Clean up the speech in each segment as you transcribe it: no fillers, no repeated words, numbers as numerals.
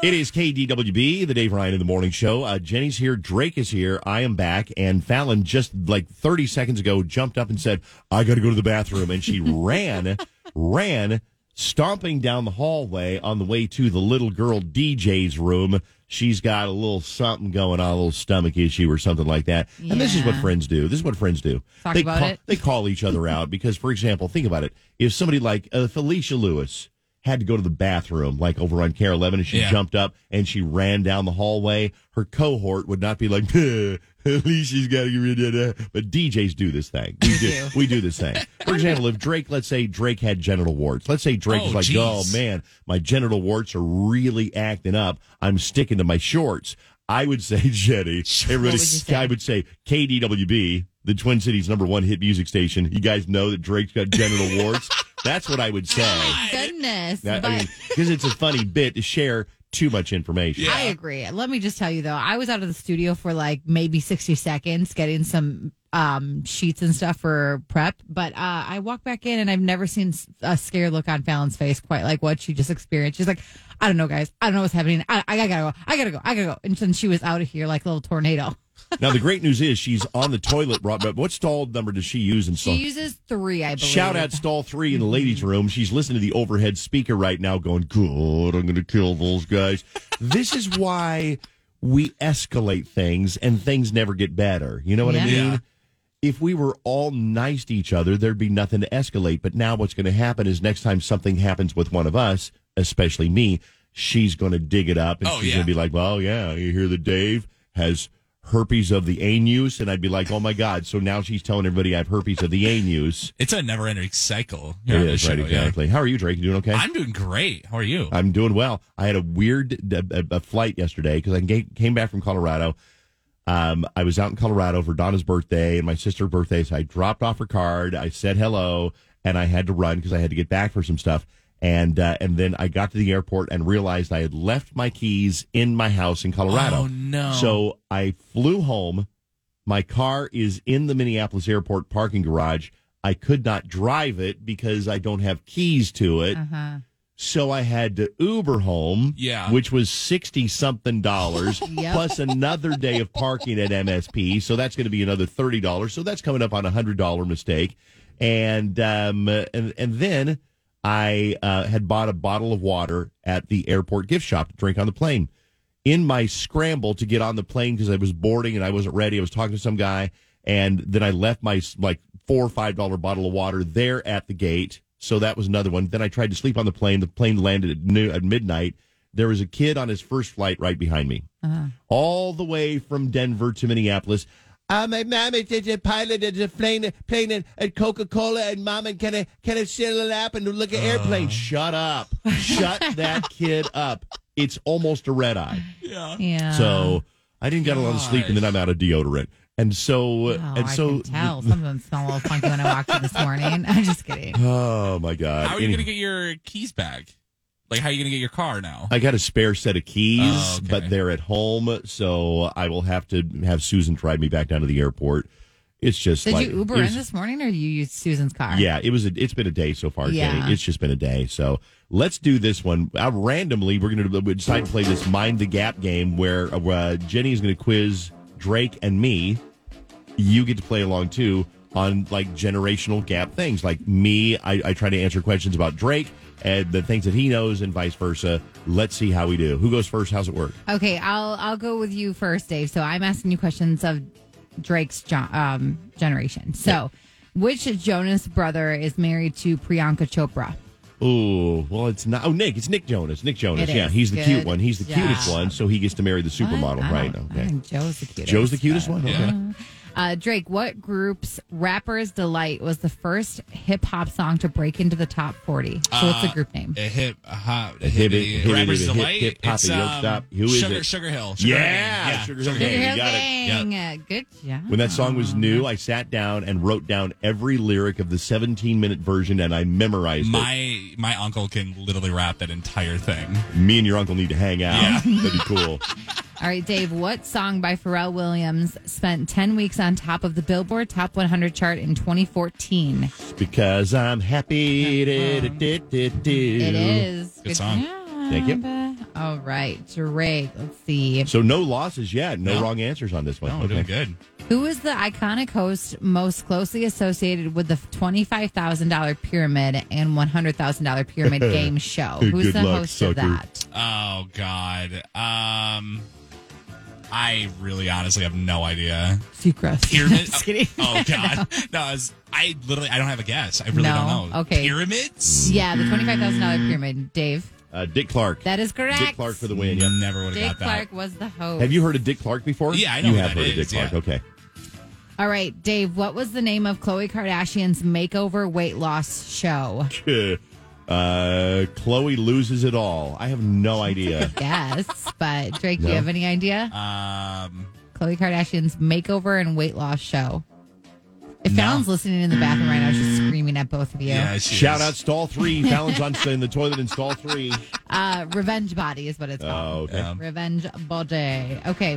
It is KDWB, the Dave Ryan in the Morning Show. Jenny's here. Drake is here. I am back. And Fallon just like 30 seconds ago jumped up and said, I got to go to the bathroom. And she ran, stomping down the hallway on the way to the little girl DJ's room. She's got a little something going on, a little stomach issue or something like that. Yeah. And this is what friends do. They call each other out because, for example, think about it. If somebody like Felicia Lewis had to go to the bathroom, like over on Care 11, and she jumped up and she ran down the hallway, her cohort would not be like, at least she's got to get rid of that. But DJs do this thing. We do this thing. For example, if Drake, let's say Drake had genital warts. Let's say Drake was like, oh, man, my genital warts are really acting up. I'm sticking to my shorts. I would say, Jenny, I would say KDWB, the Twin Cities #1 hit music station. You guys know that Drake's got genital warts. That's what I would say. Oh, goodness. Because it's a funny bit to share too much information. Yeah. I agree. Let me just tell you, though, I was out of the studio for like maybe 60 seconds getting some sheets and stuff for prep. But I walked back in and I've never seen a scared look on Fallon's face quite like what she just experienced. She's like, I don't know, guys. I don't know what's happening. I gotta go. And then she was out of here like a little tornado. Now, the great news is she's on the toilet. But what stall number does she use in stall? She uses 3, I believe. Shout out stall 3 in the ladies' room. She's listening to the overhead speaker right now going, good, I'm going to kill those guys. This is why we escalate things and things never get better. You know what I mean? Yeah. If we were all nice to each other, there'd be nothing to escalate. But now what's going to happen is next time something happens with one of us, especially me, she's going to dig it up. And she's going to be like, well, yeah, you hear that Dave has herpes of the anus, and I'd be like, oh my God, so now she's telling everybody I have herpes of the anus. It's a never-ending cycle. It is, right, exactly. How are you, Drake? You doing okay? I'm doing great. How are you? I'm doing well. I had a weird flight yesterday because I came back from Colorado. I was out in Colorado for Donna's birthday and my sister's birthday, so I dropped off her card, I said hello, and I had to run because I had to get back for some stuff. And then I got to the airport and realized I had left my keys in my house in Colorado. Oh, no. So I flew home. My car is in the Minneapolis airport parking garage. I could not drive it because I don't have keys to it. Uh-huh. So I had to Uber home, which was $60-something plus another day of parking at MSP. So that's going to be another $30. So that's coming up on a $100 mistake. And then I had bought a bottle of water at the airport gift shop to drink on the plane. In my scramble to get on the plane because I was boarding and I wasn't ready, I was talking to some guy, and then I left my $4 or $5 bottle of water there at the gate. So that was another one. Then I tried to sleep on the plane. The plane landed at midnight. There was a kid on his first flight right behind me, all the way from Denver to Minneapolis. My mom is a pilot of a plane at Coca-Cola, and mom, can I sit in a lap and look at airplanes? Shut up. Shut that kid up. It's almost a red eye. Yeah. So I didn't get a lot of sleep, and then I'm out of deodorant. And so, I can tell. Some of them smell a little funky when I walked in this morning. I'm just kidding. Oh, my God. How are you going to get your keys back? Like, how are you going to get your car now? I got a spare set of keys, but they're at home, so I will have to have Susan drive me back down to the airport. It's just Did you Uber in this morning, or you used Susan's car? Yeah, it's been a day so far, Jenny. It's just been a day. So let's do this one. Randomly, we're going to decide to play this Mind the Gap game where Jenny is going to quiz Drake and me. You get to play along, too, on, like, generational gap things. Like me, I try to answer questions about Drake and the things that he knows and vice versa. Let's see how we do. Who goes first? How's it work? Okay, I'll go with you first, Dave. So I'm asking you questions of Drake's generation. So which Jonas brother is married to Priyanka Chopra? Oh, well, it's not. Oh, Nick. It's Nick Jonas. Nick Jonas. Yeah, he's the cute one. He's the cutest one, so he gets to marry the supermodel, right? Okay. I think Joe's the cutest. Joe's the cutest one? Okay. Drake, what group's Rapper's Delight was the first hip-hop song to break into the top 40? So what's the group name? Rapper's Delight. Hip-hop, stop. Who is it? Sugar Hill. Sugar Hill Gang. You got it. Good job. When that song was new, I sat down and wrote down every lyric of the 17-minute version, and I memorized it. My uncle can literally rap that entire thing. Me and your uncle need to hang out. Yeah. That'd be cool. All right, Dave, what song by Pharrell Williams spent 10 weeks on top of the Billboard Top 100 chart in 2014? Because I'm happy. It is. Good song. Job. Thank you. All right, Drake. Let's see. So no losses yet. No No. wrong answers on this one. No, we're doing good. Who is the iconic host most closely associated with the $25,000 pyramid and $100,000 pyramid game show? Who's Good the luck, host sucker. of that? Oh God. I really honestly have no idea. Seacrest. Pyramid. Just kidding. Oh God. No, I don't have a guess. I really don't know. Okay. Pyramids? Yeah, the $25,000 pyramid. Dave. Dick Clark. That is correct. Dick Clark for the win. Yeah. Never would have Dick got that. Clark was the host. Have you heard of Dick Clark before? Yeah, I know You who have that heard of Dick is, Clark. yeah. Okay. All right, Dave, what was the name of Khloe Kardashian's makeover weight loss show? Chloe loses it all. I have no idea. Yes, but Drake, do No. you have any idea? Khloe Kardashian's makeover and weight loss show. If No. Fallon's listening in the bathroom right now, she's screaming at both of you. Yeah, she Shout is. out stall 3. Fallon's in the toilet in stall 3. Revenge Body is what it's called. Oh, okay. Yeah. Revenge Body. Okay.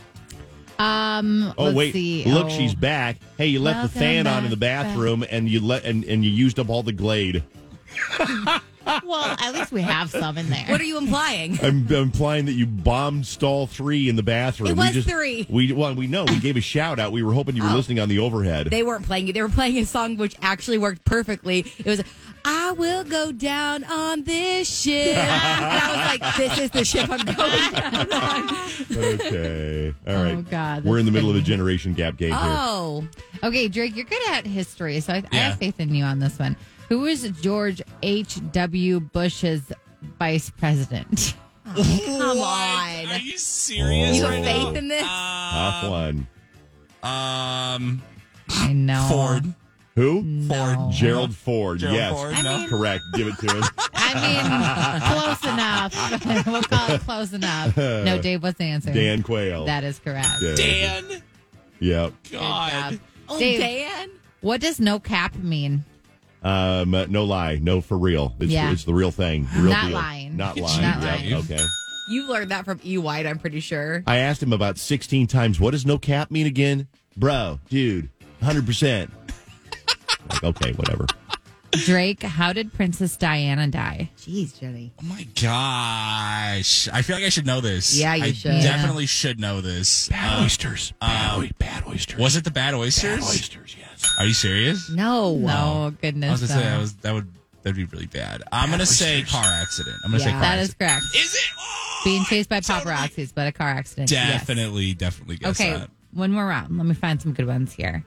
Oh let's wait! see. Look, Oh. she's back. Hey, you left the Welcome fan on in the back. bathroom, and you and you used up all the Glade. Well, at least we have some in there. What are you implying? I'm implying that you bombed stall 3 in the bathroom. It was 3. We know. We gave a shout out. We were hoping you were listening on the overhead. They weren't playing it. They were playing a song which actually worked perfectly. It was, I will go down on this ship. And I was like, this is the ship I'm going down on. Okay. All right. Oh, God, We're in the that's middle of a funny. generation gap game here. Oh. Okay, Drake, you're good at history, so I Yeah. have faith in you on this one. Who is George H.W. Bush's vice president? Come What? on. Are you serious? You Oh. have faith in this? Tough one. I know. Ford. Who? No. Gerald Ford. Gerald yes. Ford, no. Correct. Give it to him. I mean, close enough. We'll call it close enough. No, Dave, what's the answer? Dan Quayle. That is correct. Yeah. Dan. Yep. God. Oh, Dave. Dan? What does no cap mean? No lie. No, for real. Yeah. It's the real thing. The real Not deal. lying. Not lying. Not Yep, lying. Okay. You learned that from E. White, I'm pretty sure. I asked him about 16 times, what does no cap mean again? Bro, dude, 100%. Like, okay, whatever. Drake, how did Princess Diana die? Jeez, Jenny. Oh my gosh. I feel like I should know this. Yeah, you I should. definitely should know this. Bad oysters. Bad oysters. Was it the bad oysters? Bad oysters, yes. Are you serious? No. No, goodness. I was gonna no. say that'd be really bad. I'm gonna say car accident. I'm gonna say car Yeah. That is accident. correct. Is it? Oh, Being chased by totally. paparazzis, but a car accident. yes. Definitely guess Okay, that. one more round. Let me find some good ones here.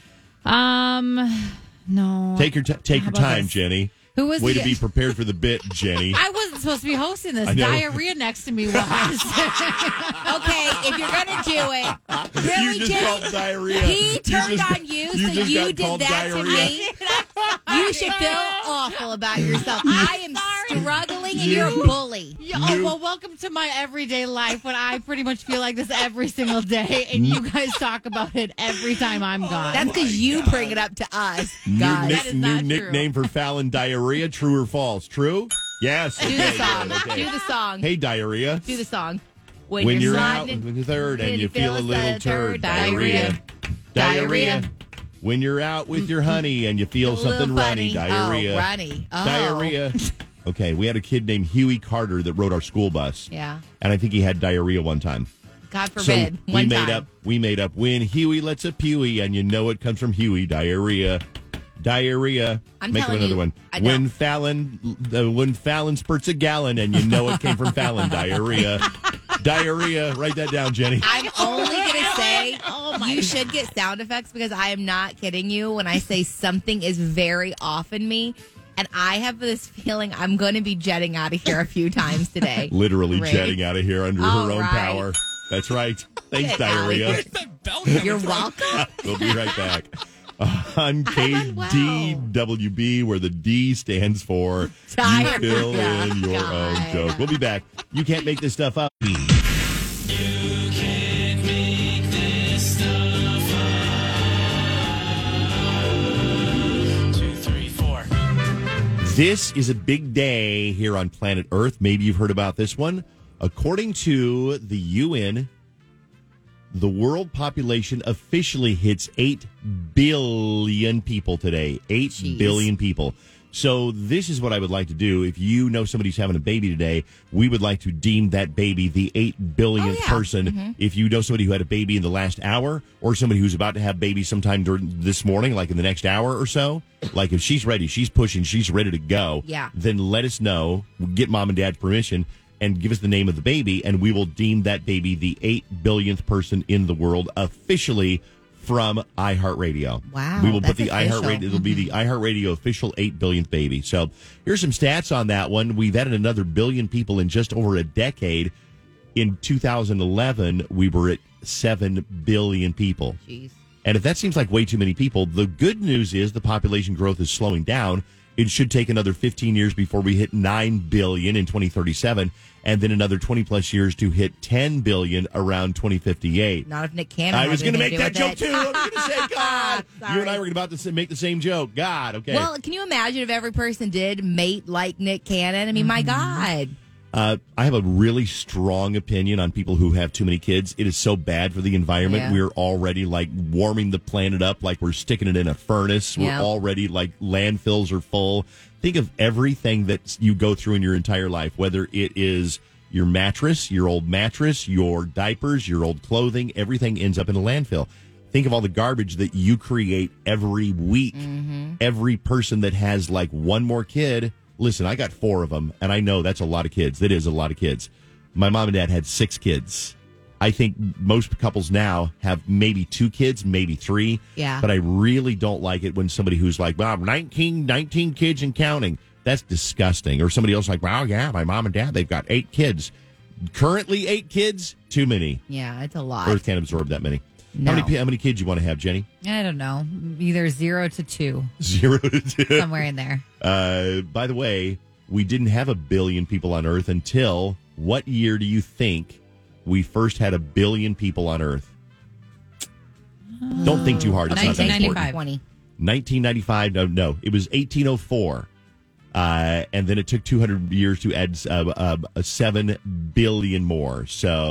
No. Take your How time, about this? Jenny. Who was Way the- to be prepared for the bit, Jenny. I wasn't supposed to be hosting this. I know. Diarrhea next to me was. Okay, if you're going to do it, really, you just Jenny? called diarrhea. He You turned just- on you, so just you got did called that diarrhea. to me. You should feel awful about yourself. I am struggling, and you're a bully. Oh, well, welcome to my everyday life when I pretty much feel like this every single day, and you guys talk about it every time I'm gone. That's because you bring it up to us. God. That is New not true. nickname for Fallon, diarrhea. True or false? True? Yes. Do the Okay, song. good, okay. Do the song. Hey, diarrhea. Do the song. When you're out sliding- with the third and when you feel a little turd, diarrhea. diarrhea. When you're out with your honey and you feel something runny, diarrhea. Oh, runny. Oh. Diarrhea. Okay, we had a kid named Huey Carter that rode our school bus. Yeah. And I think he had diarrhea one time. God forbid. So One we made time. up when Huey lets a pewy and you know it comes from Huey, diarrhea. Diarrhea. I'm Make up telling another you, one. I know. When Fallon spurts a gallon and you know it came from Fallon, diarrhea. Diarrhea. Write that down, Jenny. I'm only going to say Oh, you should get sound effects because I am not kidding you when I say something is very off in me. And I have this feeling I'm going to be jetting out of here a few times today. Literally Great. jetting out of here under All her own right. power. That's right. Thanks, Get outta diarrhea. here. That bell coming You're from? welcome. We'll be right back. On unwell. KDWB, where the D stands for you Diarrhea. fill in your own God. joke. We'll be back. You can't make this stuff up. This is a big day here on planet Earth. Maybe you've heard about this one. According to the UN, the world population officially hits 8 billion people today. 8 Jeez. billion people. So this is what I would like to do. If you know somebody's having a baby today, we would like to deem that baby the 8 billionth person. If you know somebody who had a baby in the last hour, or somebody who's about to have baby sometime during this morning, like in the next hour or so, like if she's ready, she's pushing, she's ready to go, then let us know, get mom and dad's permission, and give us the name of the baby, and we will deem that baby the 8 billionth person in the world officially from iHeartRadio. Wow, we will put that's the iHeartRadio. It'll be the iHeartRadio official 8 billionth baby. So here's some stats on that one. We've added another billion people in just over a decade. In 2011, we were at 7 billion people. Jeez. And if that seems like way too many people, the good news is the population growth is slowing down. It should take another 15 years before we hit 9 billion in 2037, and then another 20 plus years to hit 10 billion around 2058. Not if Nick Cannon. I was going to make that joke it. too. I was going to say, God. Sorry. You and I were about to make the same joke. God, okay. Well, can you imagine if every person did mate like Nick Cannon? I mean, my God. I have a really strong opinion on people who have too many kids. It is so bad for the environment. Yeah. We're already like warming the planet up like we're sticking it in a furnace. We're already like landfills are full. Think of everything that you go through in your entire life, whether it is your mattress, your old mattress, your diapers, your old clothing, everything ends up in a landfill. Think of all the garbage that you create every week. Every person that has like one more kid. Listen, I got 4 of them, and I know that's a lot of kids. That is a lot of kids. My mom and dad had 6 kids. I think most couples now have maybe 2 kids, maybe 3. Yeah. But I really don't like it when somebody who's like, well, 19 kids and counting. That's disgusting. Or somebody else like, well, yeah, my mom and dad, they've got 8 kids. Currently 8 kids, too many. Yeah, it's a lot. Earth can't absorb that many. No. How many kids you want to have, Jenny? I don't know. Either 0 to 2. 0 to 2. Somewhere in there. By the way, we didn't have 1 billion people on Earth until what year do you think we first had 1 billion people on Earth? Don't think too hard. It's not that important. 1995. 1995. No, it was 1804. And then it took 200 years to add 7 billion more.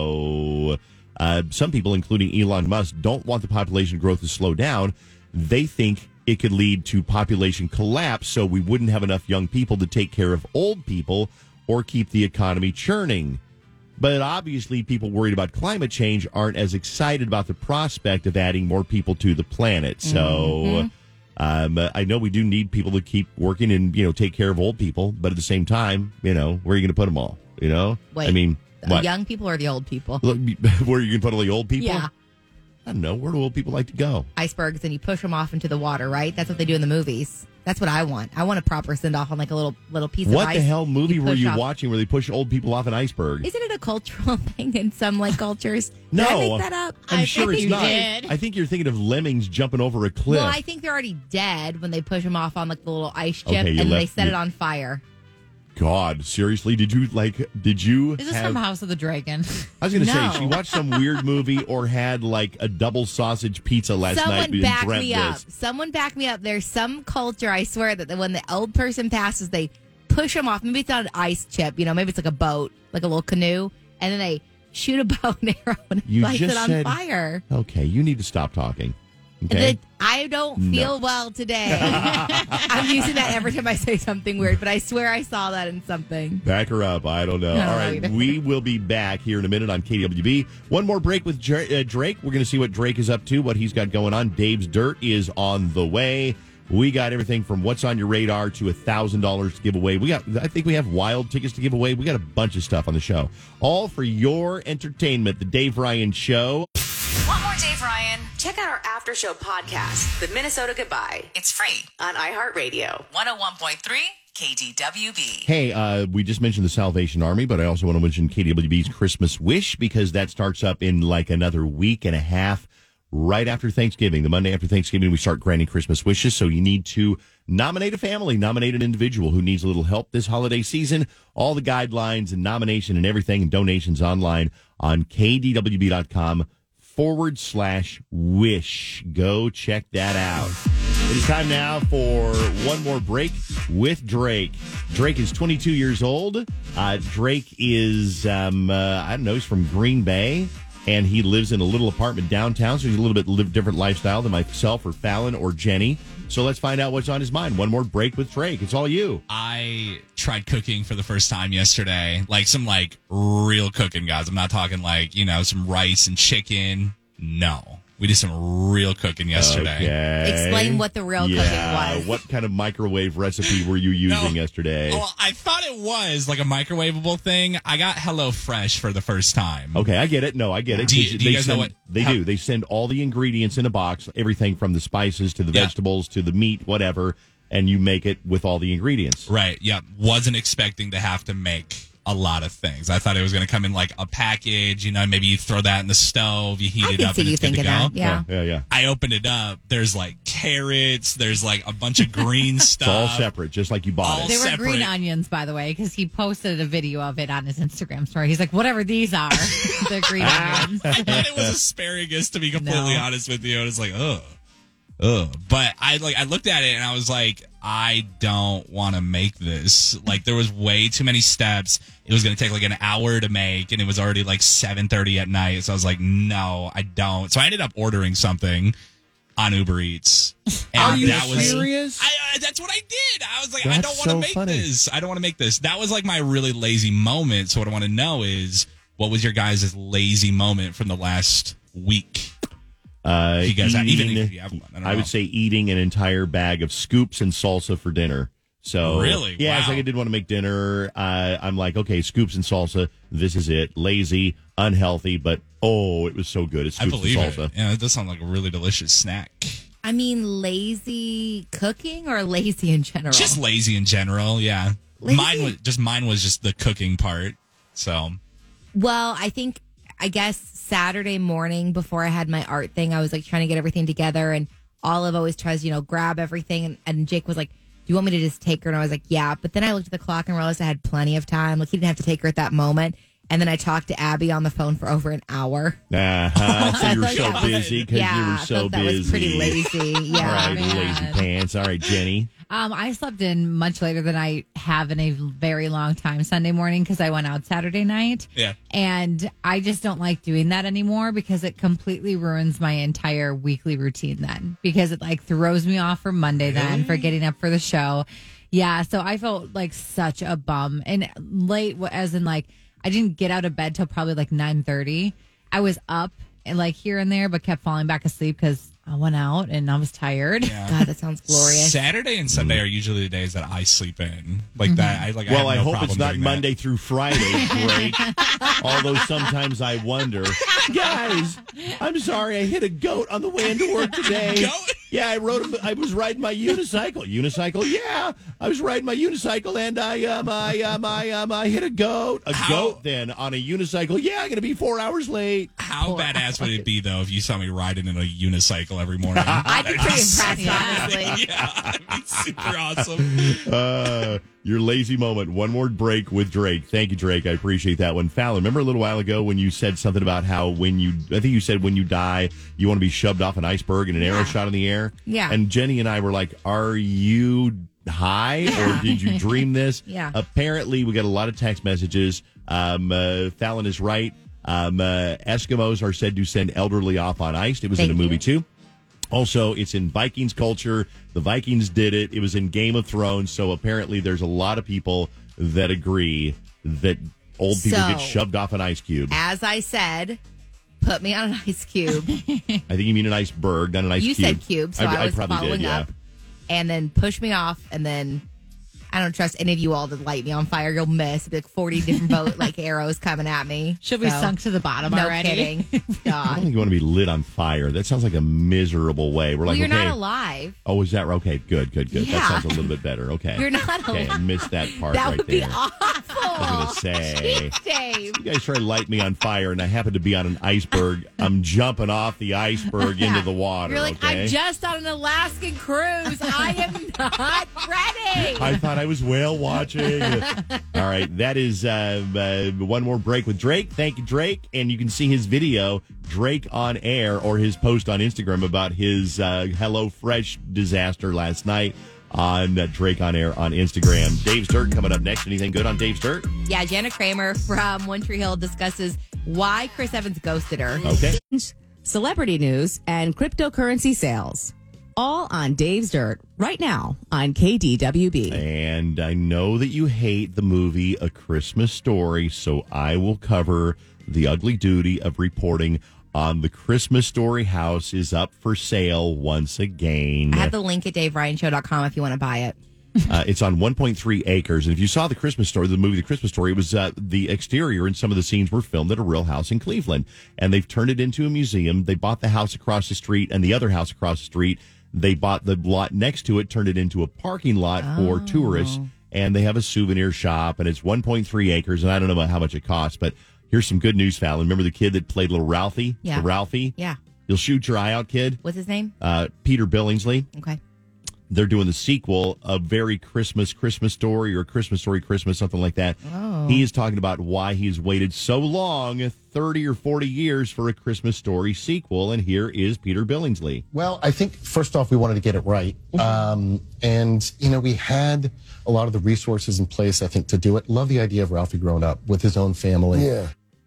So some people, including Elon Musk, don't want the population growth to slow down. They think it could lead to population collapse, so we wouldn't have enough young people to take care of old people or keep the economy churning. But obviously, people worried about climate change aren't as excited about the prospect of adding more people to the planet. So I know we do need people to keep working and, take care of old people. But at the same time, where are you going to put them all? Wait, I mean, the what? young people or the old people? Look, where are you going to put all the old people? Yeah. I don't know. Where do old people like to go? Icebergs, and you push them off into the water, right? That's what they do in the movies. That's what I want. I want a proper send off on like a little piece of ice. What the hell movie were you push off. watching where they push old people off an iceberg? Isn't it a cultural thing in some like cultures? No. Did I make that up? I'm sure it's you not. did. I think you're thinking of lemmings jumping over a cliff. Well, I think they're already dead when they push them off on like the little ice chip, Okay, you and they left- set you- it on fire. God, seriously? Did you This is have... from House of the Dragon. I was going to No. say, she watched some weird movie or had like a double sausage pizza last night Someone and back dreamt me up. this. Someone back me up. There's some culture, I swear, that when the old person passes, they push them off. Maybe it's not an ice chip, maybe it's like a boat, like a little canoe, and then they shoot a bow and arrow and You light just it on said- fire. Okay, you need to stop talking. Okay? I don't feel well today. I'm using that every time I say something weird, but I swear I saw that in something. Back her up. I don't know. I don't All know right, either. we will be back here in a minute on KWB. One more break with Drake. We're going to see what Drake is up to, what he's got going on. Dave's Dirt is on the way. We got everything from what's on your radar to $1,000 to give away. I think we have wild tickets to give away. We got a bunch of stuff on the show, all for your entertainment. The Dave Ryan Show. Want more Dave Ryan? Check out our after show podcast, The Minnesota Goodbye. It's free on iHeartRadio. 101.3 KDWB. Hey, we just mentioned the Salvation Army, but I also want to mention KWB's Christmas Wish because that starts up in like another week and a half. Right after Thanksgiving, the Monday after Thanksgiving, we start granting Christmas wishes. So you need to nominate a family, nominate an individual who needs a little help this holiday season. All the guidelines and nomination and everything and donations online on KDWB.com/wish. Go check that out. It is time now for one more break with Drake. Drake is 22 years old. Drake is, I don't know, he's from Green Bay. and he lives in a little apartment downtown, so he's a little bit different lifestyle than myself or Fallon or Jenny. So let's find out what's on his mind. One more break with Drake. It's all you. I tried cooking for the first time yesterday. Like some like real cooking, guys. I'm not talking like, some rice and chicken. No. We did some real cooking yesterday. Okay. Explain what the real cooking was. What kind of microwave recipe were you using yesterday? Well, I thought it was like a microwavable thing. I got HelloFresh for the first time. Okay, I get it. No, I get it. Do you guys know what? They do. They send all the ingredients in a box, everything from the spices to the vegetables to the meat, whatever, and you make it with all the ingredients. Right, yeah. Wasn't expecting to have to make a lot of things. I thought it was going to come in like a package, maybe you throw that in the stove, you heat it up, and it's good to go. That. Yeah. I opened it up. There's like carrots. There's like a bunch of green stuff. It's all separate, just like you bought it. They were green onions, by the way, because he posted a video of it on his Instagram story. He's like, whatever these are, the green onions. I thought it was asparagus, to be completely honest with you. I was like, ugh. But I looked at it and I was like, I don't want to make this. Like, there was way too many steps. It was going to take like an hour to make, and it was already like 7:30 at night. So I was like, no, I don't. So I ended up ordering something on Uber Eats. And Are you that was serious? that's what I did. I was like, That's I don't want to make funny. this. I don't want to make this. That was like my really lazy moment. So what I want to know is, what was your guys' lazy moment from the last week? You guys, even if you have one, I don't know. would say eating an entire bag of scoops and salsa for dinner. So really, yeah, wow. it's like I did want to make dinner. I'm like, okay, scoops and salsa. This is it. Lazy, unhealthy, but it was so good. It's scoops I believe and salsa. it. Yeah, it does sound like a really delicious snack. I mean, lazy cooking or lazy in general? Just lazy in general. Yeah, Lazy? Mine was just the cooking part. So, Well, I guess Saturday morning before I had my art thing, I was like trying to get everything together, and Olive always tries, grab everything. And Jake was like, do you want me to just take her? And I was like, yeah. But then I looked at the clock and realized I had plenty of time. Like, he didn't have to take her at that moment. And then I talked to Abby on the phone for over an hour. So you were so that was- busy because you were I so thought that busy. was pretty lazy. All Yeah. right, lazy pants. All right, Jenny. I slept in much later than I have in a very long time Sunday morning because I went out Saturday night. yeah. And I just don't like doing that anymore because it completely ruins my entire weekly routine then. Because it like throws me off for Monday then for getting up for the show. Yeah, so I felt like such a bum. And late, as in like, I didn't get out of bed till probably like 9:30. I was up and like here and there, but kept falling back asleep because I went out and I was tired. Yeah. God, that sounds glorious. Saturday and Sunday are usually the days that I sleep in. Like that. I Well, I have no hope it's problem not doing that. Monday through Friday, Drake. Although sometimes I wonder. Guys, I'm sorry, I hit a goat on the way into work today. Goat? Yeah, I was riding my unicycle. Yeah, I was riding my unicycle and I hit a goat. Goat then on a unicycle. Yeah, I'm gonna be 4 hours late. How badass would it be, though, if you saw me riding in a unicycle every morning? I'd be pretty impressed, honestly. Yeah, it'd be super awesome. Your lazy moment. One more break with Drake. Thank you, Drake. I appreciate that one. Fallon, remember a little while ago when you said something about how I think you said when you die, you want to be shoved off an iceberg and an arrow shot in the air? Yeah. And Jenny and I were like, are you high or did you dream this? Yeah. Apparently, we got a lot of text messages. Fallon is right. Eskimos are said to send elderly off on ice. It was in a movie, too. Also, it's in Vikings culture. The Vikings did it. It was in Game of Thrones. So apparently there's a lot of people that agree that old people get shoved off an ice cube. As I said, put me on an ice cube. I think you mean an iceberg, not an ice You cube. said cube, so I was probably following did, yeah. up. And then push me off, and then I don't trust any of you all to light me on fire. You'll miss. It'll be like 40 different arrows coming at me. She'll be sunk to the bottom no already. kidding. I don't God. think you want to be lit on fire. That sounds like a miserable way. We're Well, like, you're okay. not alive. Oh, is that right? Okay, good. That Yeah. sounds a little bit better. Okay. You're not Okay, I alive. missed that part That right would be there. awful. I was going to say. Dave. You guys try to light me on fire, and I happen to be on an iceberg. I'm jumping off the iceberg into the water. You're like, okay? I'm just on an Alaskan cruise. I am not ready. I thought I was whale watching. All right, that is one more break with Drake. Thank you, Drake. And you can see his video, Drake on Air, or his post on Instagram about his HelloFresh disaster last night on Drake on Air on Instagram. Dave's Dirt coming up next. Anything good on Dave's Dirt? Yeah, Jana Kramer from One Tree Hill discusses why Chris Evans ghosted her. Okay. Celebrity news, and cryptocurrency sales. All on Dave's Dirt right now on KDWB. And I know that you hate the movie A Christmas Story, so I will cover the ugly duty of reporting on the Christmas Story house is up for sale once again. I have the link at DaveRyanShow.com if you want to buy it. It's on 1.3 acres. And if you saw The Christmas Story, the movie The Christmas Story, it was the exterior and some of the scenes were filmed at a real house in Cleveland. And they've turned it into a museum. They bought the house across the street and the other house across the street. They bought the lot next to it, turned it into a parking lot for tourists. And they have a souvenir shop. And it's 1.3 acres. And I don't know about how much it costs, but here's some good news, Fallon. Remember the kid that played little Ralphie? Yeah. The Ralphie? Yeah. You'll shoot your eye out, kid. What's his name? Peter Billingsley. Okay. They're doing the sequel, A Very Christmas Story, or Christmas Story Christmas, something like that. Oh. He is talking about why he's waited so long, 30 or 40 years, for a Christmas Story sequel. And here is Peter Billingsley. Well, I think first off, we wanted to get it right. And, we had a lot of the resources in place, I think, to do it. Love the idea of Ralphie growing up with his own family. Yeah.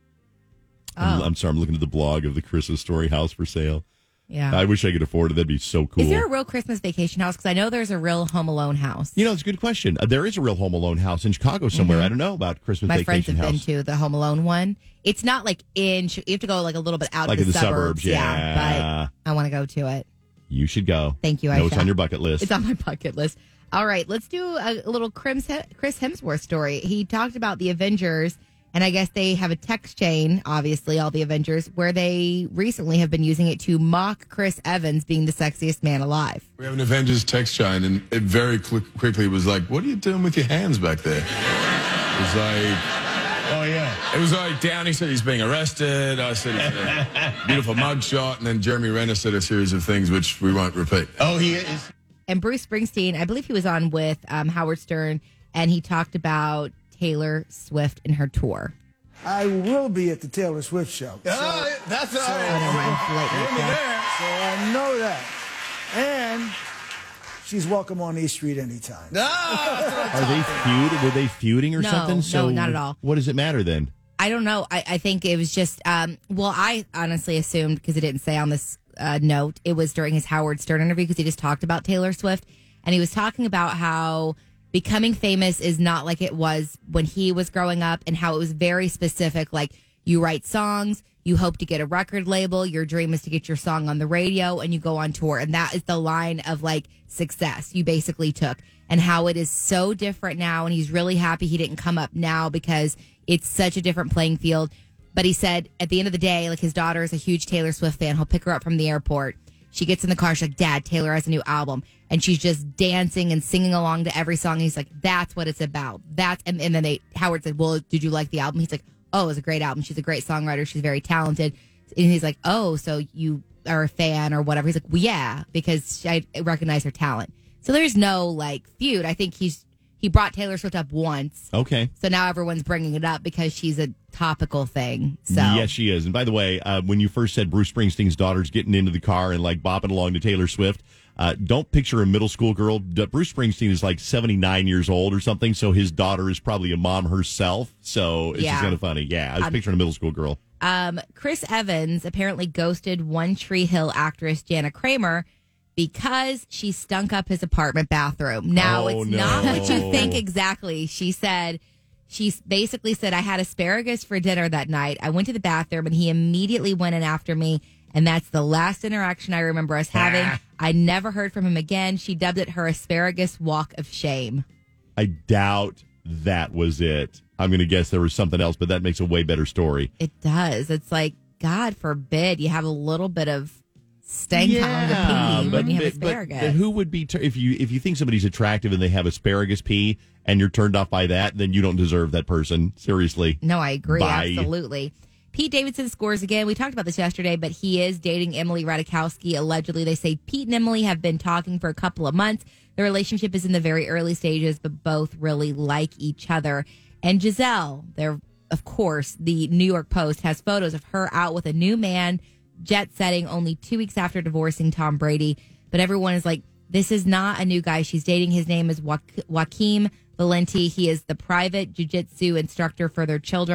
I'm sorry, I'm looking at the blog of the Christmas Story house for sale. Yeah. I wish I could afford it. That'd be so cool. Is there a real Christmas Vacation house? Because I know there's a real Home Alone house. It's a good question. There is a real Home Alone house in Chicago somewhere. I don't know about Christmas My friends Vacation have house. been to the Home Alone one. It's not like you have to go like a little bit out Like of in the suburbs, Yeah, yeah. but I want to go to it. You should go. Thank you, No, Aisha. it's on your bucket list. It's on my bucket list. All right, let's do a little Chris Hemsworth story. He talked about the Avengers, and I guess they have a text chain, obviously, all the Avengers, where they recently have been using it to mock Chris Evans being the sexiest man alive. We have an Avengers text chain, and it very quickly was like, what are you doing with your hands back there? It was like, oh, yeah. It was like Downey said he's being arrested. I said it's a beautiful mugshot. And then Jeremy Renner said a series of things which we won't repeat. Oh, he is. And Bruce Springsteen, I believe he was on with Howard Stern, and he talked about Taylor Swift and her tour. I will be at the Taylor Swift show. That's all Oh, never mind. So I know that. And she's welcome on East Street anytime. Are they feud? Were they feuding or No, something? no, not at all. What does it matter then? I don't know. I think it was just, I honestly assumed, because it didn't say on this note, it was during his Howard Stern interview, because he just talked about Taylor Swift. And he was talking about how becoming famous is not like it was when he was growing up, and how it was very specific. Like, you write songs, you hope to get a record label, your dream is to get your song on the radio, and you go on tour. And that is the line of like success you basically took, and how it is so different now. And he's really happy he didn't come up now, because it's such a different playing field. But he said at the end of the day, like, his daughter is a huge Taylor Swift fan. He'll pick her up from the airport. She gets in the car. She's like, Dad, Taylor has a new album. And she's just dancing and singing along to every song. He's like, that's what it's about. And then Howard said, well, did you like the album? He's like, oh, it was a great album. She's a great songwriter. She's very talented. And he's like, oh, so you are a fan or whatever. He's like, well, yeah, because I recognize her talent. So there's no like feud. I think he brought Taylor Swift up once. Okay. So now everyone's bringing it up because she's a topical thing. So Yes, she is. And by the way, when you first said Bruce Springsteen's daughter's getting into the car and like bopping along to Taylor Swift, don't picture a middle school girl. Bruce Springsteen is like 79 years old or something, so his daughter is probably a mom herself. So it's just kind of funny. Yeah, I was picturing a middle school girl. Chris Evans apparently ghosted One Tree Hill actress Jana Kramer because she stunk up his apartment bathroom. Now, it's not what you think exactly. She basically said, I had asparagus for dinner that night. I went to the bathroom and he immediately went in after me. And that's the last interaction I remember us having. I never heard from him again. She dubbed it her asparagus walk of shame. I doubt that was it. I'm going to guess there was something else, but that makes a way better story. It does. It's like, God forbid you have a little bit of stank on the pee when you have asparagus. But who would be if you think somebody's attractive and they have asparagus pee and you're turned off by that, then you don't deserve that person. Seriously. No, I agree. Bye. Absolutely. Pete Davidson scores again. We talked about this yesterday, but he is dating Emily Ratajkowski. Allegedly, they say Pete and Emily have been talking for a couple of months. The relationship is in the very early stages, but both really like each other. And Giselle, of course, the New York Post has photos of her out with a new man, jet setting only 2 weeks after divorcing Tom Brady. But everyone is like, this is not a new guy she's dating. His name is Joaquim Valenti. He is the private jiu-jitsu instructor for their children.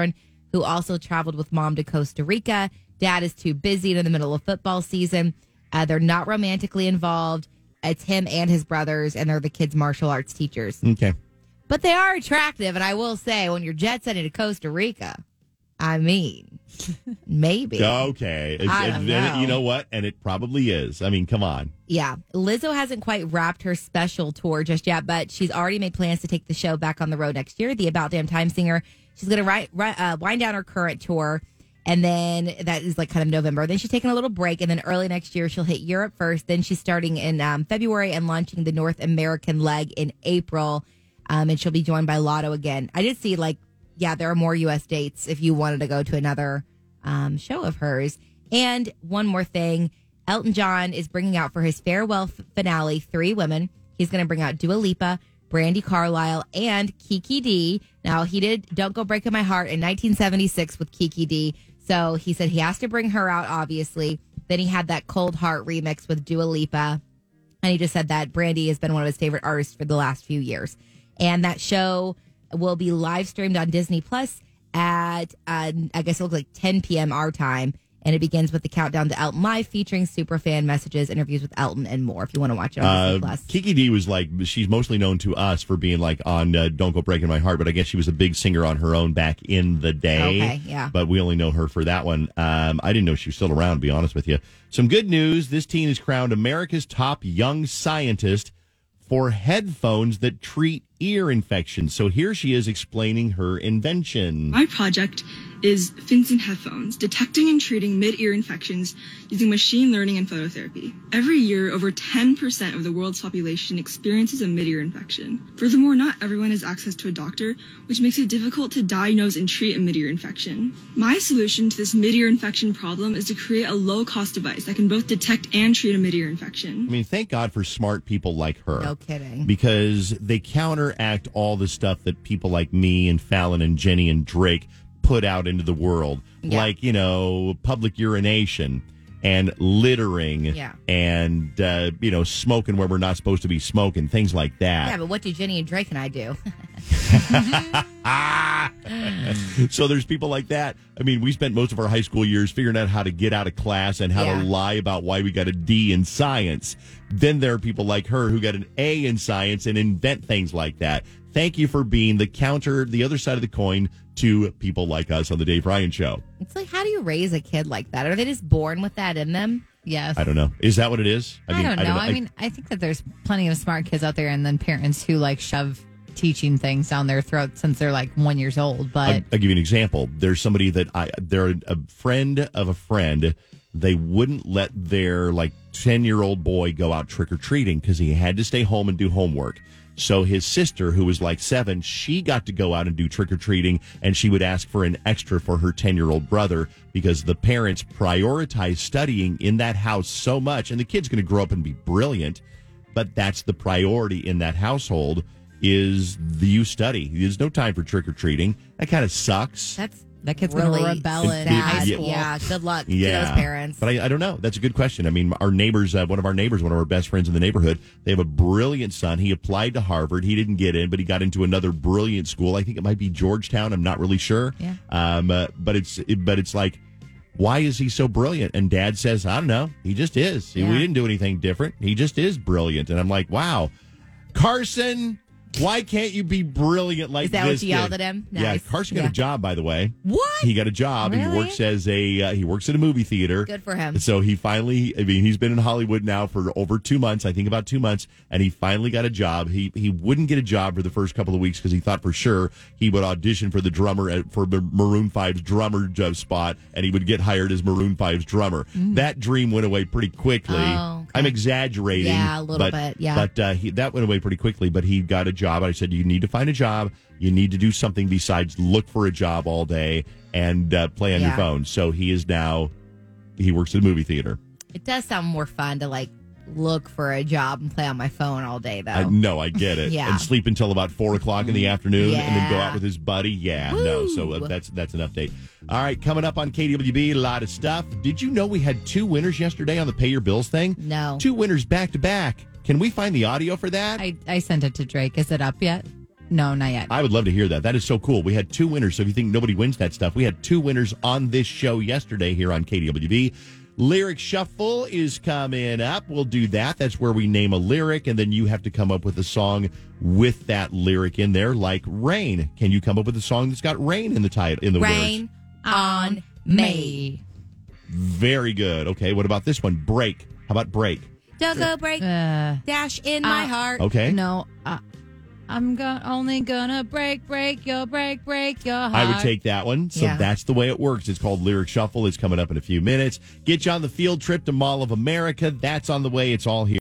who also traveled with mom to Costa Rica. Dad is too busy in the middle of football season. They're not romantically involved. It's him and his brothers, and they're the kids' martial arts teachers. Okay. But they are attractive, and I will say, when you're jet setting to Costa Rica, I mean, maybe. Okay. I don't know. You know what? And it probably is. I mean, come on. Yeah. Lizzo hasn't quite wrapped her special tour just yet, but she's already made plans to take the show back on the road next year. The About Damn Time singer, she's going to wind down her current tour, and then that is like kind of November. Then she's taking a little break, and then early next year she'll hit Europe first. Then she's starting in February and launching the North American leg in April, and she'll be joined by Lotto again. I did see there are more U.S. dates if you wanted to go to another show of hers. And one more thing, Elton John is bringing out for his farewell finale 3 women. He's going to bring out Dua Lipa, Brandi Carlile, and Kiki D. Now, he did Don't Go Breaking My Heart in 1976 with Kiki D. So he said he has to bring her out, obviously. Then he had that Cold Heart remix with Dua Lipa. And he just said that Brandi has been one of his favorite artists for the last few years. And that show will be live streamed on Disney Plus at, I guess it looks like 10 p.m. our time. And it begins with the countdown to Elton Live, featuring superfan messages, interviews with Elton, and more. If you want to watch it on Disney Plus. Kiki D was she's mostly known to us for being on Don't Go Breaking My Heart, but I guess she was a big singer on her own back in the day. Okay, yeah. But we only know her for that one. I didn't know she was still around, to be honest with you. Some good news. This teen is crowned America's top young scientist for headphones that treat ear infections. So here she is explaining her invention. My project is Finson headphones, detecting and treating mid-ear infections using machine learning and phototherapy. Every year, over 10% of the world's population experiences a mid-ear infection. Furthermore, not everyone has access to a doctor, which makes it difficult to diagnose and treat a mid-ear infection. My solution to this mid-ear infection problem is to create a low-cost device that can both detect and treat a mid-ear infection. I mean, thank God for smart people like her. No kidding. Because they counteract all the stuff that people like me and Fallon and Jenny and Drake put out into the world. Yeah. Like, public urination and littering and, smoking where we're not supposed to be smoking, things like that. Yeah, but what do Jenny and Drake and I do? So there's people like that. I mean, we spent most of our high school years figuring out how to get out of class and how to lie about why we got a D in science. Then there are people like her who got an A in science and invent things like that. Thank you for being the other side of the coin to people like us on the Dave Ryan Show. It's like, how do you raise a kid like that? Are they just born with that in them? Yes. I don't know. Is that what it is? I don't know. I mean, I think that there's plenty of smart kids out there, and then parents who shove teaching things down their throat since they're 1 year old. But I'll give you an example. There's somebody that they're a friend of a friend. They wouldn't let their 10-year-old boy go out trick-or-treating because he had to stay home and do homework. So his sister, who was 7, she got to go out and do trick-or-treating, and she would ask for an extra for her 10-year-old brother because the parents prioritize studying in that house so much. And the kid's going to grow up and be brilliant, but that's the priority in that household is you study. There's no time for trick-or-treating. That kind of sucks. That kid's really going to rebel in high school. Yeah, good luck to those parents. But I don't know. That's a good question. I mean, our neighbors, one of our best friends in the neighborhood, they have a brilliant son. He applied to Harvard. He didn't get in, but he got into another brilliant school. I think it might be Georgetown. I'm not really sure. Yeah. But it's like, why is he so brilliant? And Dad says, I don't know. He just is. Yeah. We didn't do anything different. He just is brilliant. And I'm like, wow, Carson, why can't you be brilliant like this? Is that what you yelled at him? Nice. Yeah, Carson got a job, by the way. What? He got a job. Really? He works at a movie theater. Good for him. So he finally, he's been in Hollywood now for over 2 months, I think about 2 months, and he finally got a job. He wouldn't get a job for the first couple of weeks because he thought for sure he would audition for the drummer for Maroon 5's drummer spot, and he would get hired as Maroon 5's drummer. Mm. That dream went away pretty quickly. Oh, okay. I'm exaggerating. Yeah, a little bit, yeah. But that went away pretty quickly, but he got a job. I said, you need to find a job. You need to do something besides look for a job all day and play on your phone. So he works at a movie theater. It does sound more fun to look for a job and play on my phone all day, though. No, I get it. Yeah. And sleep until about 4:00 in the afternoon and then go Yeah. out with his buddy. Yeah, Woo. no. So that's an update. All right, coming up on KWB, a lot of stuff. Did you know we had 2 winners yesterday on the Pay Your Bills thing? No. 2 winners back to back. Can we find the audio for that? I sent it to Drake. Is it up yet? No, not yet. I would love to hear that. That is so cool. We had 2 winners. So if you think nobody wins that stuff, we had 2 winners on this show yesterday here on KDWB. Lyric Shuffle is coming up. We'll do that. That's where we name a lyric, and then you have to come up with a song with that lyric in there, like Rain. Can you come up with a song that's got rain in the title, in the Rain words? on me. Very good. Okay, what about this one? Break. How about break? Don't go break. Dash in my heart. Okay. No, I'm only gonna break your heart. I would take that one. So that's the way it works. It's called Lyric Shuffle. It's coming up in a few minutes. Get you on the field trip to Mall of America. That's on the way. It's all here.